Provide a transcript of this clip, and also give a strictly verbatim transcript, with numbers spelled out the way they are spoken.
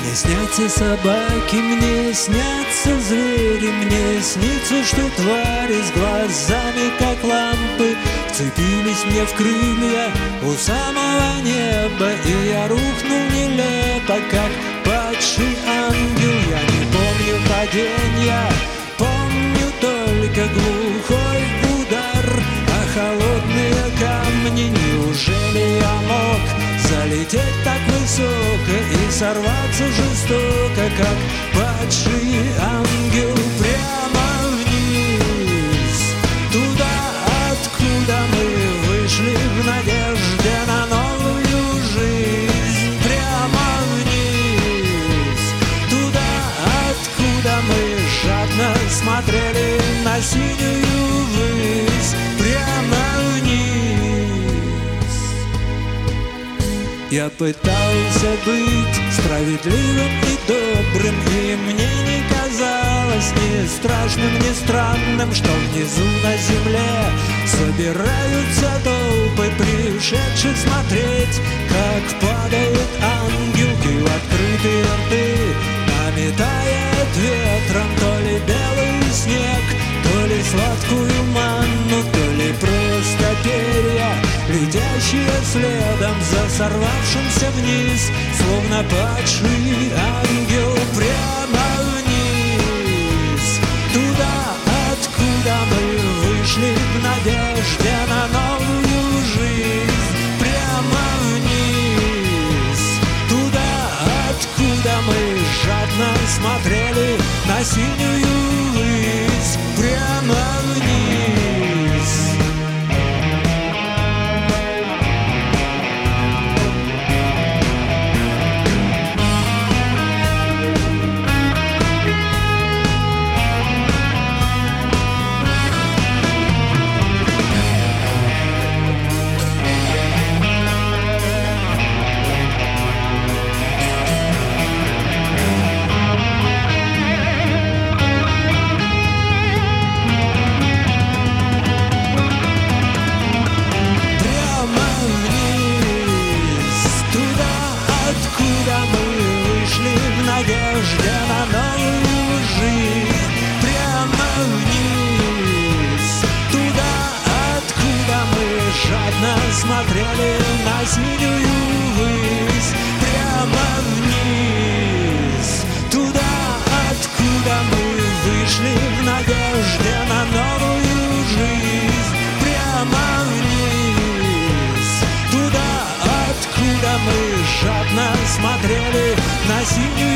Мне снятся собаки, мне снятся звери, мне снится, что твари с глазами, как лампы, вцепились мне в крылья у самого неба, и я рухнул нелепо, как падший ангел. Я не помню падения, помню только глухой удар, а холодные камни. Неужели я мог залететь так высоко и сорваться жестоко, как падший ангел, прямо вниз, туда, откуда мы вышли в надежде на новую жизнь, прямо вниз, туда, откуда мы жадно смотрели на синюю высь, прямо вниз. Я пытался быть справедливым и добрым, и мне не казалось ни страшным, ни странным, что внизу на земле собираются толпы пришедших смотреть, как падают ангелки в открытые рты, наметает ветром то ли белый снег, то ли сладкую манну, то ли просто перья, летящие следом за сорвавшимся вниз, словно падший ангел, прямо вниз, туда, откуда мы вышли в надежде на новую жизнь, прямо вниз, туда, откуда мы жадно смотрели на синюю высь, прямо вниз. Надежде на новую жизнь, прямо вниз, туда, откуда мы жадно смотрели на синюю высь, прямо вниз, туда, откуда мы вышли в надежде на новую жизнь, прямо вниз, туда, откуда мы жадно смотрели на синюю